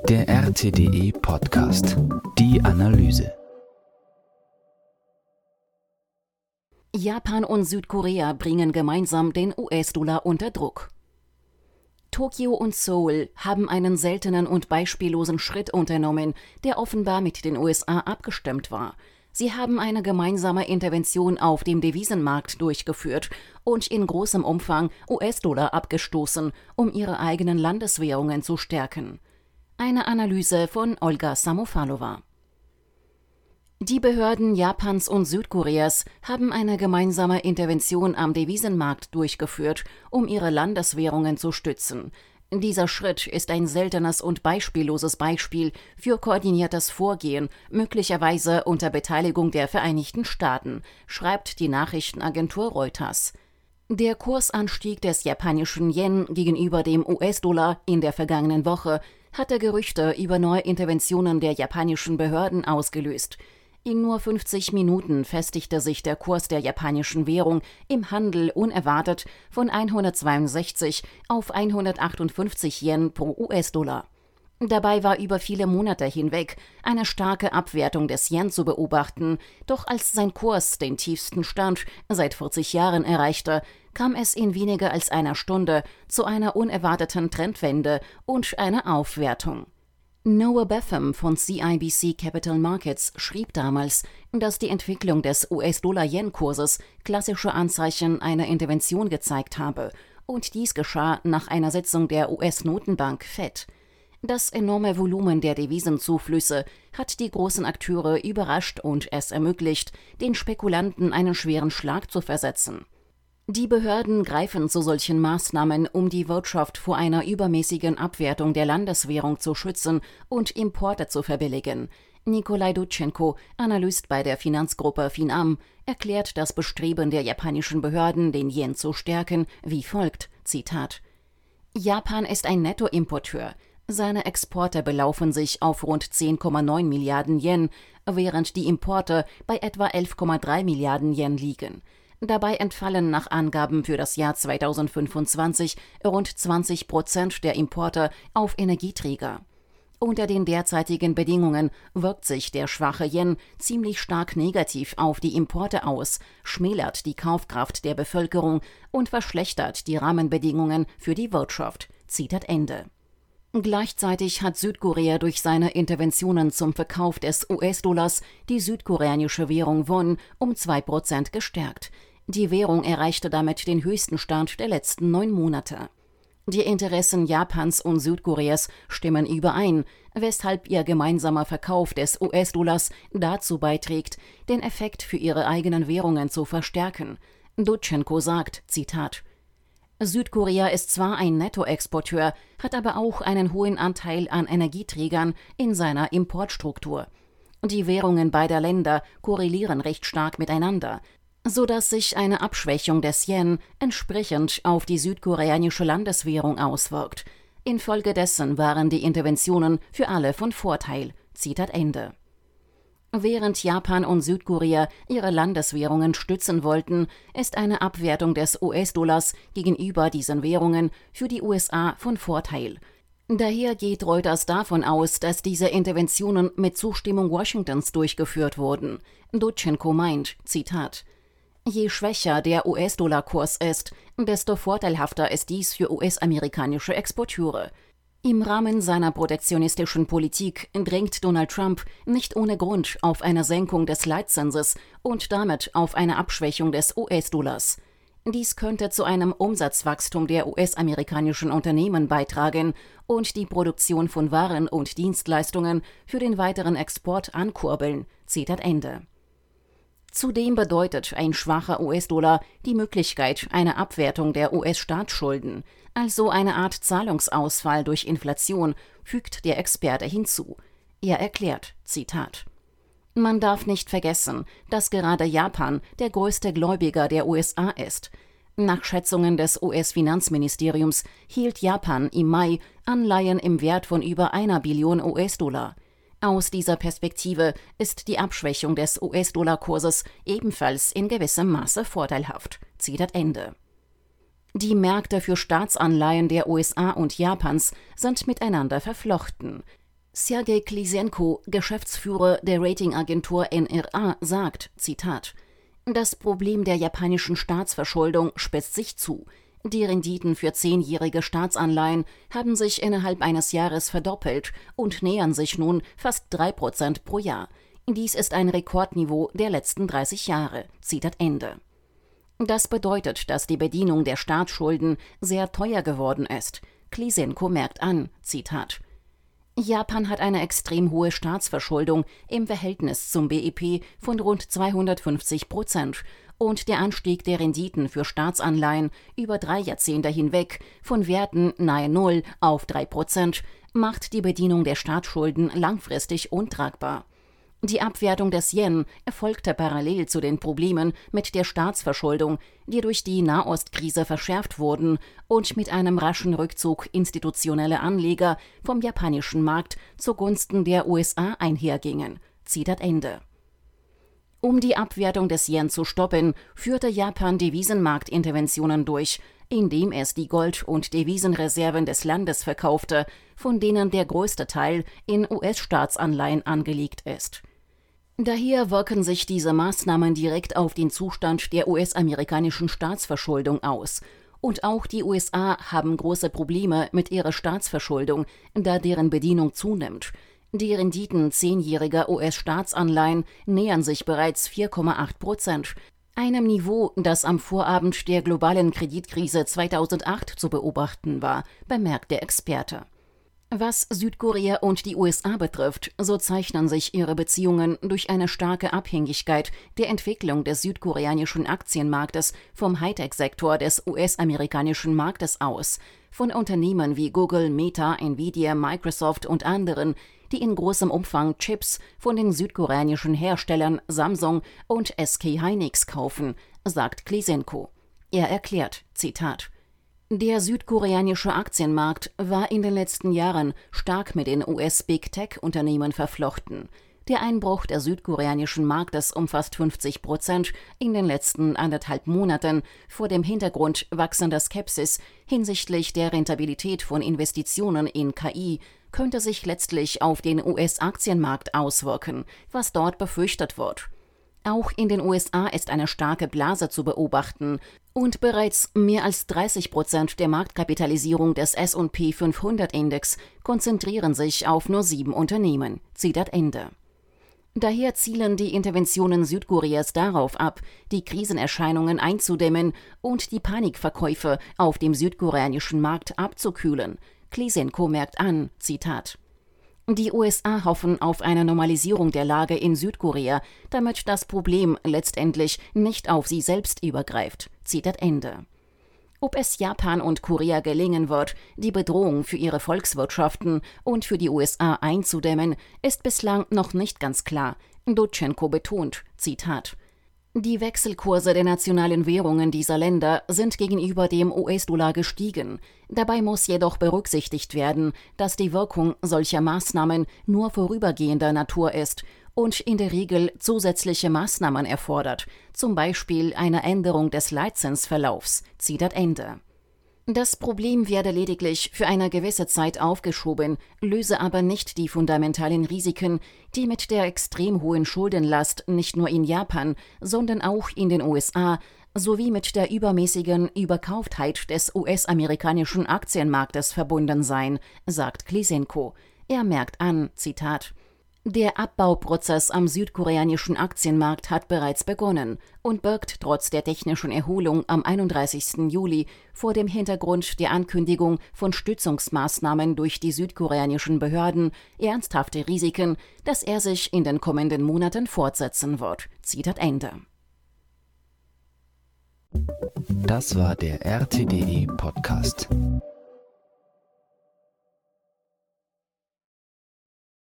Der RTDE Podcast. Die Analyse. Japan und Südkorea bringen gemeinsam den US-Dollar unter Druck. Tokio und Seoul haben einen seltenen und beispiellosen Schritt unternommen, der offenbar mit den USA abgestimmt war. Sie haben eine gemeinsame Intervention auf dem Devisenmarkt durchgeführt und in großem Umfang US-Dollar abgestoßen, um ihre eigenen Landeswährungen zu stärken. Eine Analyse von Olga Samofalova. Die Behörden Japans und Südkoreas haben eine gemeinsame Intervention am Devisenmarkt durchgeführt, um ihre Landeswährungen zu stützen. Dieser Schritt ist ein seltenes und beispielloses Beispiel für koordiniertes Vorgehen, möglicherweise unter Beteiligung der Vereinigten Staaten, schreibt die Nachrichtenagentur Reuters. Der Kursanstieg des japanischen Yen gegenüber dem US-Dollar in der vergangenen Woche hatte Gerüchte über neue Interventionen der japanischen Behörden ausgelöst. In nur 50 Minuten festigte sich der Kurs der japanischen Währung im Handel unerwartet von 162 auf 158 Yen pro US-Dollar. Dabei war über viele Monate hinweg eine starke Abwertung des Yen zu beobachten, doch als sein Kurs den tiefsten Stand seit 40 Jahren erreichte, kam es in weniger als einer Stunde zu einer unerwarteten Trendwende und einer Aufwertung. Noah Betham von CIBC Capital Markets schrieb damals, dass die Entwicklung des US-Dollar-Yen-Kurses klassische Anzeichen einer Intervention gezeigt habe, und dies geschah nach einer Sitzung der US-Notenbank Fed. Das enorme Volumen der Devisenzuflüsse hat die großen Akteure überrascht und es ermöglicht, den Spekulanten einen schweren Schlag zu versetzen. Die Behörden greifen zu solchen Maßnahmen, um die Wirtschaft vor einer übermäßigen Abwertung der Landeswährung zu schützen und Importe zu verbilligen. Nikolai Dutschenko, Analyst bei der Finanzgruppe Finam, erklärt das Bestreben der japanischen Behörden, den Yen zu stärken, wie folgt, Zitat: Japan ist ein Nettoimporteur. Seine Exporte belaufen sich auf rund 10,9 Milliarden Yen, während die Importe bei etwa 11,3 Milliarden Yen liegen. Dabei entfallen nach Angaben für das Jahr 2025 rund 20% der Importe auf Energieträger. Unter den derzeitigen Bedingungen wirkt sich der schwache Yen ziemlich stark negativ auf die Importe aus, schmälert die Kaufkraft der Bevölkerung und verschlechtert die Rahmenbedingungen für die Wirtschaft. Zitat Ende. Gleichzeitig hat Südkorea durch seine Interventionen zum Verkauf des US-Dollars die südkoreanische Währung Won um 2% gestärkt. Die Währung erreichte damit den höchsten Stand der letzten 9 Monate. Die Interessen Japans und Südkoreas stimmen überein, weshalb ihr gemeinsamer Verkauf des US-Dollars dazu beiträgt, den Effekt für ihre eigenen Währungen zu verstärken. Dutschenko sagt, Zitat: Südkorea ist zwar ein Nettoexporteur, hat aber auch einen hohen Anteil an Energieträgern in seiner Importstruktur. Die Währungen beider Länder korrelieren recht stark miteinander, sodass sich eine Abschwächung des Yen entsprechend auf die südkoreanische Landeswährung auswirkt. Infolgedessen waren die Interventionen für alle von Vorteil. Zitat Ende. Während Japan und Südkorea ihre Landeswährungen stützen wollten, ist eine Abwertung des US-Dollars gegenüber diesen Währungen für die USA von Vorteil. Daher geht Reuters davon aus, dass diese Interventionen mit Zustimmung Washingtons durchgeführt wurden. Dutschenko meint, Zitat: Je schwächer der US-Dollar-Kurs ist, desto vorteilhafter ist dies für US-amerikanische Exporteure. Im Rahmen seiner protektionistischen Politik drängt Donald Trump nicht ohne Grund auf eine Senkung des Leitzinses und damit auf eine Abschwächung des US-Dollars. Dies könnte zu einem Umsatzwachstum der US-amerikanischen Unternehmen beitragen und die Produktion von Waren und Dienstleistungen für den weiteren Export ankurbeln. Zitat Ende. Zudem bedeutet ein schwacher US-Dollar die Möglichkeit einer Abwertung der US-Staatsschulden, also eine Art Zahlungsausfall durch Inflation, fügt der Experte hinzu. Er erklärt, Zitat: Man darf nicht vergessen, dass gerade Japan der größte Gläubiger der USA ist. Nach Schätzungen des US-Finanzministeriums hielt Japan im Mai Anleihen im Wert von über 1 Billion US-Dollar. Aus dieser Perspektive ist die Abschwächung des US-Dollar-Kurses ebenfalls in gewissem Maße vorteilhaft. Zitat Ende. Die Märkte für Staatsanleihen der USA und Japans sind miteinander verflochten. Sergei Klisenko, Geschäftsführer der Ratingagentur NRA, sagt, Zitat, das Problem der japanischen Staatsverschuldung spitzt sich zu. Die Renditen für 10-jährige Staatsanleihen haben sich innerhalb eines Jahres verdoppelt und nähern sich nun fast 3% pro Jahr. Dies ist ein Rekordniveau der letzten 30 Jahre. Zitat Ende. Das bedeutet, dass die Bedienung der Staatsschulden sehr teuer geworden ist. Klisenko merkt an, Zitat, Japan hat eine extrem hohe Staatsverschuldung im Verhältnis zum BIP von rund 250% und der Anstieg der Renditen für Staatsanleihen über 3 Jahrzehnte hinweg von Werten nahe 0 auf 3% macht die Bedienung der Staatsschulden langfristig untragbar. Die Abwertung des Yen erfolgte parallel zu den Problemen mit der Staatsverschuldung, die durch die Nahostkrise verschärft wurden und mit einem raschen Rückzug institutioneller Anleger vom japanischen Markt zugunsten der USA einhergingen. Zitat Ende. Um die Abwertung des Yen zu stoppen, führte Japan Devisenmarktinterventionen durch, indem es die Gold- und Devisenreserven des Landes verkaufte, von denen der größte Teil in US-Staatsanleihen angelegt ist. Daher wirken sich diese Maßnahmen direkt auf den Zustand der US-amerikanischen Staatsverschuldung aus. Und auch die USA haben große Probleme mit ihrer Staatsverschuldung, da deren Bedienung zunimmt. Die Renditen 10-jähriger US-Staatsanleihen nähern sich bereits 4,8%, einem Niveau, das am Vorabend der globalen Kreditkrise 2008 zu beobachten war, bemerkt der Experte. Was Südkorea und die USA betrifft, so zeichnen sich ihre Beziehungen durch eine starke Abhängigkeit der Entwicklung des südkoreanischen Aktienmarktes vom Hightech-Sektor des US-amerikanischen Marktes aus, von Unternehmen wie Google, Meta, Nvidia, Microsoft und anderen, die in großem Umfang Chips von den südkoreanischen Herstellern Samsung und SK Hynix kaufen, sagt Klisenko. Er erklärt, Zitat, der südkoreanische Aktienmarkt war in den letzten Jahren stark mit den US-Big-Tech-Unternehmen verflochten. Der Einbruch des südkoreanischen Marktes um fast 50% in den letzten 1,5 Monaten vor dem Hintergrund wachsender Skepsis hinsichtlich der Rentabilität von Investitionen in KI könnte sich letztlich auf den US-Aktienmarkt auswirken, was dort befürchtet wird. Auch in den USA ist eine starke Blase zu beobachten und bereits mehr als 30% der Marktkapitalisierung des S&P 500-Index konzentrieren sich auf nur 7 Unternehmen. Zitat Ende. Daher zielen die Interventionen Südkoreas darauf ab, die Krisenerscheinungen einzudämmen und die Panikverkäufe auf dem südkoreanischen Markt abzukühlen. Klisenko merkt an, Zitat, die USA hoffen auf eine Normalisierung der Lage in Südkorea, damit das Problem letztendlich nicht auf sie selbst übergreift. Zitat Ende. Ob es Japan und Korea gelingen wird, die Bedrohung für ihre Volkswirtschaften und für die USA einzudämmen, ist bislang noch nicht ganz klar. Dutschenko betont, Zitat, die Wechselkurse der nationalen Währungen dieser Länder sind gegenüber dem US-Dollar gestiegen. Dabei muss jedoch berücksichtigt werden, dass die Wirkung solcher Maßnahmen nur vorübergehender Natur ist und in der Regel zusätzliche Maßnahmen erfordert, zum Beispiel eine Änderung des Leitzinsverlaufs. Zitat Ende. Das Problem werde lediglich für eine gewisse Zeit aufgeschoben, löse aber nicht die fundamentalen Risiken, die mit der extrem hohen Schuldenlast nicht nur in Japan, sondern auch in den USA sowie mit der übermäßigen Überkauftheit des US-amerikanischen Aktienmarktes verbunden seien, sagt Klisenko. Er merkt an, Zitat, der Abbauprozess am südkoreanischen Aktienmarkt hat bereits begonnen und birgt trotz der technischen Erholung am 31. Juli vor dem Hintergrund der Ankündigung von Stützungsmaßnahmen durch die südkoreanischen Behörden ernsthafte Risiken, dass er sich in den kommenden Monaten fortsetzen wird. Zitat Ende. Das war der RTDE Podcast.